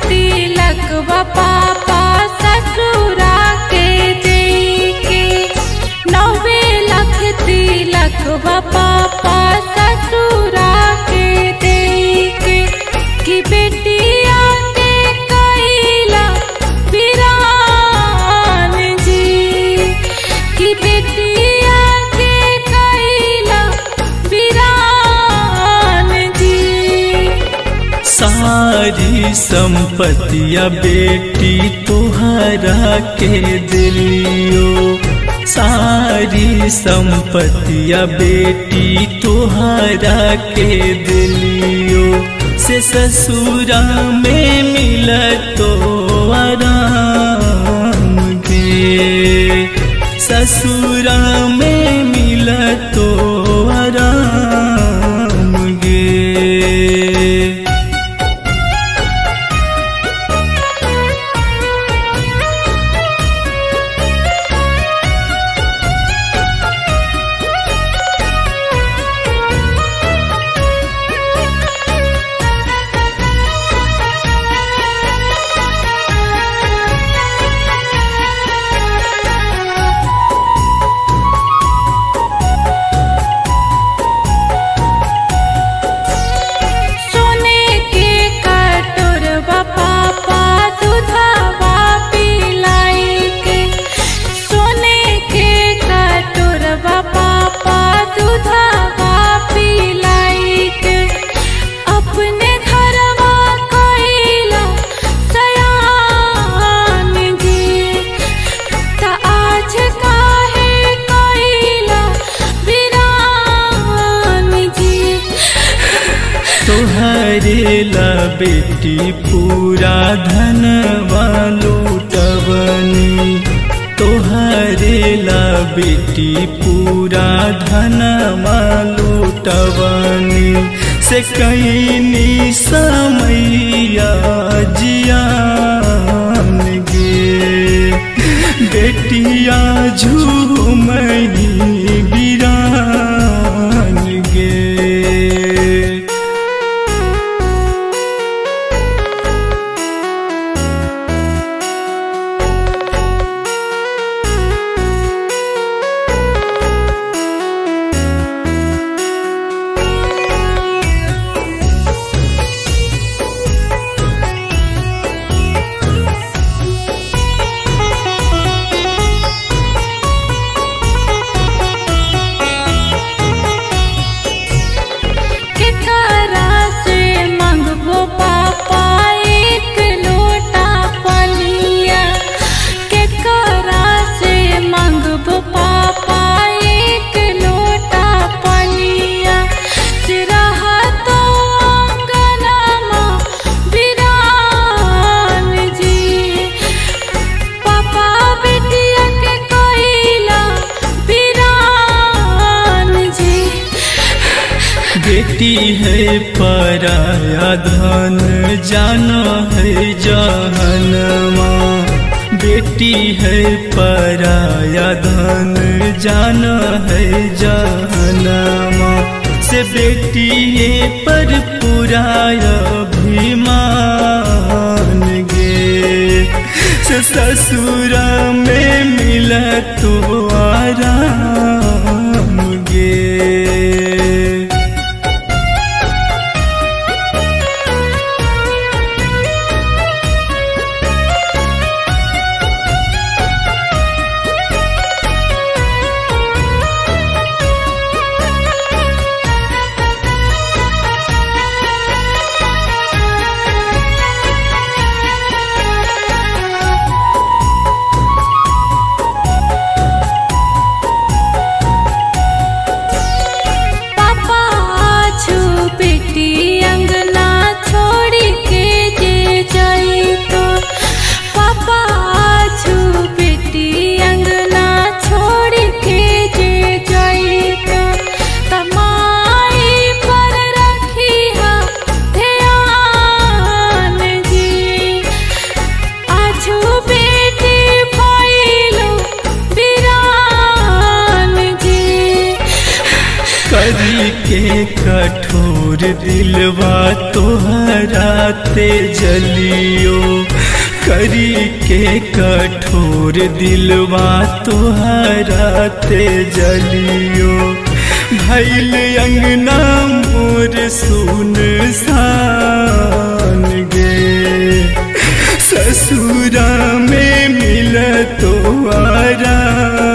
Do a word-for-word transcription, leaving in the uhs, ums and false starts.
तिलक व पापा ससुरा के देके, नौवे लाख तिलक व पापा ससुरा के देके, कि बेटिया के कैला वीरान जी, कि बेटिया के कैला वीरान जी। सारी संपत्तिया बेटी तोहरा के दिलियो, सारी संपत्तिया बेटी तोहरा के दिलियो, से ससुरा में मिलतो आराम गे, ससुरा में मिलतो आराम गे। तोहरे ला बेटी पूरा धनवा लूटवनी, तोहरे ला बेटी पूरा धनवा लूटवनी, से कईनी समैया जियान गे, बेटिया झूमई बिरान गे। बेटी है पराया धन जाना है जहनमा, बेटी है पराया धन जाना है जहनमा, से बेटी ये पर पुराया अभिमान गे, से ससुरा में मिला तो आराम गे। करी के कठोर दिलवा तोहरा राते जलियो करी के कठोर दिलवा तोहराते जलियो भैल अंगना मोर सुनसान गे ससुरा में मिल तो आराम